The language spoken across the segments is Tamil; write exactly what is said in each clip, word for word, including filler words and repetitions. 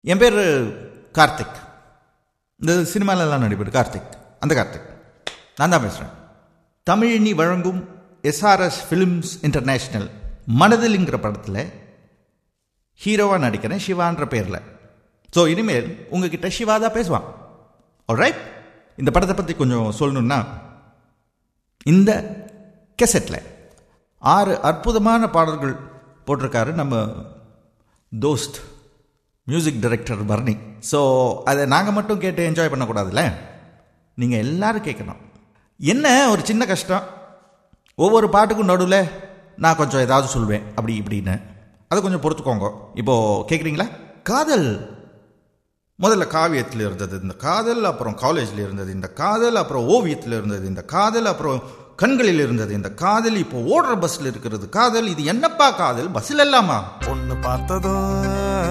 என் பேர் கார்த்திக். இந்த சினிமாலெல்லாம் நடிப்பார் கார்த்திக். அந்த கார்த்திக் நான் தான் பேசுகிறேன். தமிழினி வழங்கும் எஸ்ஆர்எஸ் ஃபிலிம்ஸ் இன்டர்நேஷ்னல் மனதில்ங்கிற படத்தில் ஹீரோவாக நடிக்கிறேன், சிவான்ற பேரில். ஸோ இனிமேல் உங்ககிட்ட சிவா தான் பேசுவான். ஆல்ரைட். இந்த படத்தை பற்றி கொஞ்சம் சொல்லணுன்னா, இந்த கெசட்டில் ஆறு அற்புதமான பாடல்கள் போட்டிருக்காரு நம்ம தோஸ்த் மியூசிக் டைரக்டர் பர்னி. ஸோ அதை நாங்கள் மட்டும் கேட்டு என்ஜாய் பண்ணக்கூடாதுல்ல, நீங்கள் எல்லோரும் கேட்கணும். என்ன ஒரு சின்ன கஷ்டம், ஒவ்வொரு பாட்டுக்கும் நடுவில் நான் கொஞ்சம் ஏதாவது சொல்வேன் அப்படி இப்படின்னு, அதை கொஞ்சம் பொறுத்துக்கோங்க. இப்போது கேட்குறீங்களா? காதல் முதல்ல காவியத்தில் இருந்தது, இந்த காதல் அப்புறம் காலேஜில் இருந்தது, இந்த காதல் அப்புறம் ஓவியத்தில் இருந்தது, இந்த காதல் அப்புறம் கண்களில் இருந்தது, இந்த காதல் இப்போ ஓடுற பஸ்ல இருக்கிறது காதல். இது என்னப்பா காதல்? பஸ்ஸில் இல்லாமா? பொண்ணு பார்த்ததும்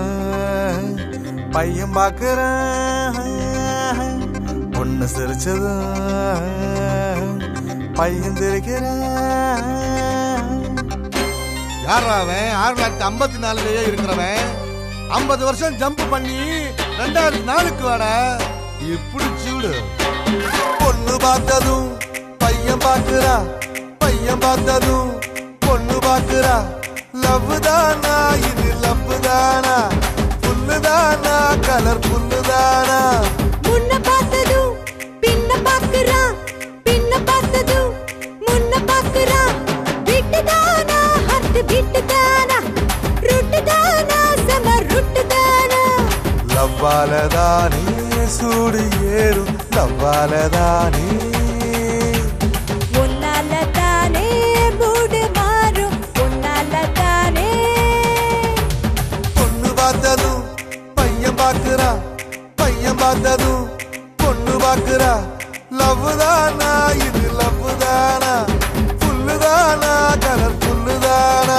பையன் பார்க்கறான், பொண்ணு சிரிச்சதும் பையன் சிரிக்கிறான். யாரா அவன்? ஆயிரத்தி தொள்ளாயிரத்தி ஐம்பத்தி நாலுலயே இருக்கிறவன். ஐம்பது வருஷம் ஜம்ப் பண்ணி ரெண்டாயிரத்தி நாலுக்கு வாட இப்படி சூடு. பொண்ணு பார்த்ததும் பையன் பார்க்கிறா, பையன் பார்த்ததும் பொண்ணு பார்க்கிறா. லவ் தானா இது? லவ் தானா? புல்லு தானா? கலர் புல்லு தானா? முன்ன பார்த்ததும் பின்ன பார்க்கிறா, பின்ன பார்த்ததும் முன்ன பார்க்கிறா. விட்டு தானா? ஹர்ட் விட்டு தானா? ருட்டு தானா? சம ருட்டு தானா? லவ்வாலதானே சூடு ஏறும், லவ்வாலதானே ஒன்னாலதானே மூடு மாறும், ஒன்னாலதானே. பொண்ணு பார்த்ததும் பையன் பார்க்கிறா, பையன் பார்த்ததும் பொண்ணு பார்க்கிறா. லவ் தானா இது? லவ் தானா? புல்லு தானா? கலர் புல்லு தானா?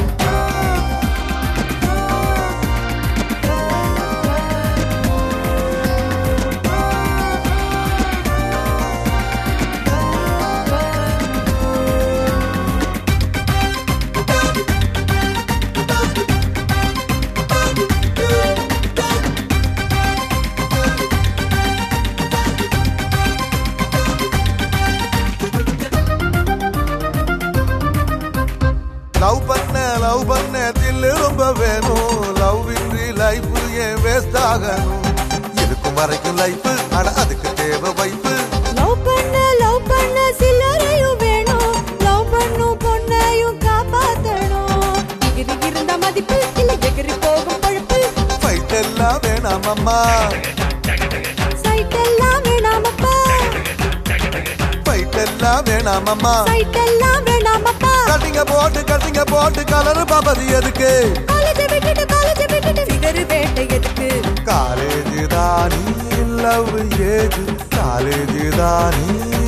லவ் பண்ண லவ் பண்ண தில்லு ரொம்ப வேணும், லவ் இன்றி லைஃப் ஏன் வேஸ்ட் ஆகணும்? இருக்கும் வரைக்கும் லைஃப், ஆனா அதுக்கு தேவை வைப்பு. லவ் பண்ண லவ் பண்ண சில்லறையும் வேணும், லவ் பண்ணும் பொண்ணையும் காப்பாத்தணும். எகிரி இருந்த மதிப்பு இல்ல எகிரி போகும் பழுப்பு. ஃபைட் எல்லாம் வேணாம் அம்மா, சைட் எல்லாம் வேணாமப்பா, ஃபைட் எல்லாம் வேணாம் அம்மா. சைட் எல்லாம் வேணாமப்பா. கட்டிங்க போட்டு கட்டிங்க போட்டு கலர் பாப்பது எதுக்கு? காலேஜ் விட்டுட்டு காலேஜ் விட்டுட்டு ஃபிகர் வேட்டை எதுக்கு? காலேஜ் தானே லவ் ஏஜ், காலேஜ் தானே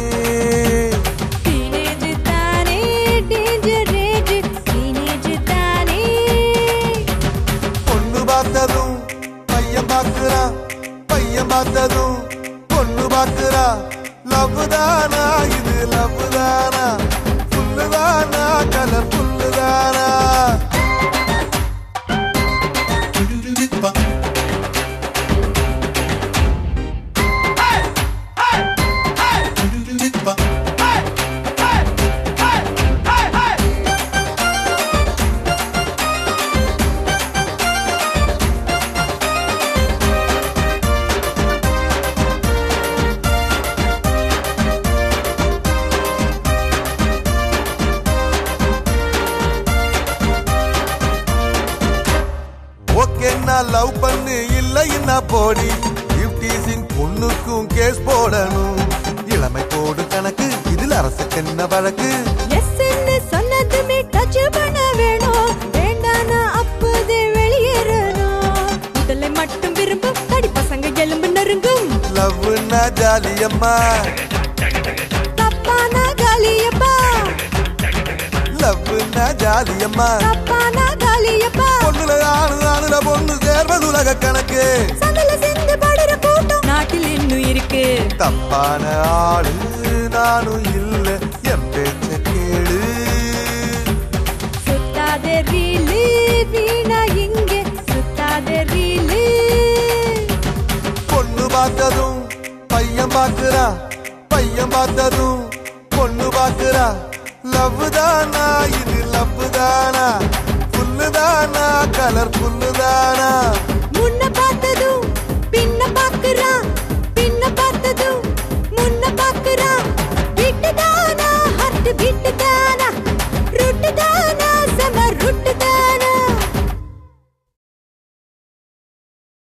டீனேஜ் தானே டேஞ்சர் ஏஜ், டீனேஜ் தானே. பொண்ணு பார்த்ததும் பையன் பார்க்கிறா, பையன் பார்த்ததும் பொண்ணு பார்க்கிறா. லவ் தானா இது? லவ் தானா? புல்லு தானா? கலர் புல்லு தானா? ஓகேன்னா லவ் பண்ணு, இல்லைன்னா போடி. பிப்டீசின் பொண்ணுக்கும் கேஸ் போடணும். இளமை கோடு கணக்கு, இதில் அரசுக்கு என்ன வழக்கு? எஸ்ன்னு சொன்னதுமே டச் பண்ண வேணும், வேண்டானா அப்போதே வெளியேறணும். முதல்ல மட்டும் விரும்பும் தடி பசங்க எலும்பு நெருங்கும். லவ்னா ஜாலியம்மா, தப்பானா காலியப்பா, லவ்னா ஜாலியம்மா. தப்பானா காலியப்பா. பொண்ணுல ஆணு, ஆணுல பொண்ணு சேர்வது உலக கணக்கு. சந்தல சேர்ந்து பாடுற கூட்டம் நாட்டில் இன்னும் இருக்கு. தப்பான ஆளு நானும் இல்ல, என் பேச்ச கேளு. சுத்தாத ரீலு வீணா இங்கே, சுத்தாத ரீலு பார்த்ததும் பையன் பாக்குறா, பையன் பார்த்ததும் பொண்ணு பாக்குறா. லவ் தானா இது லவ் தானா, புல்லு தானா கலர் புல்லு தானா? முன்ன பார்த்ததும் பின்ன பாக்குறா, பின்ன பார்த்ததும் முன்ன பாக்குறா. வீட்டு தானா ஹர்ட் வீட்டு